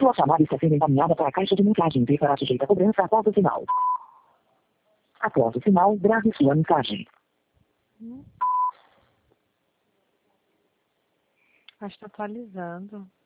Sua chamada está sendo encaminhada para a caixa de mensagem e será sujeita a cobrança após o sinal. Após o sinal, grave sua mensagem. Acho que está atualizando.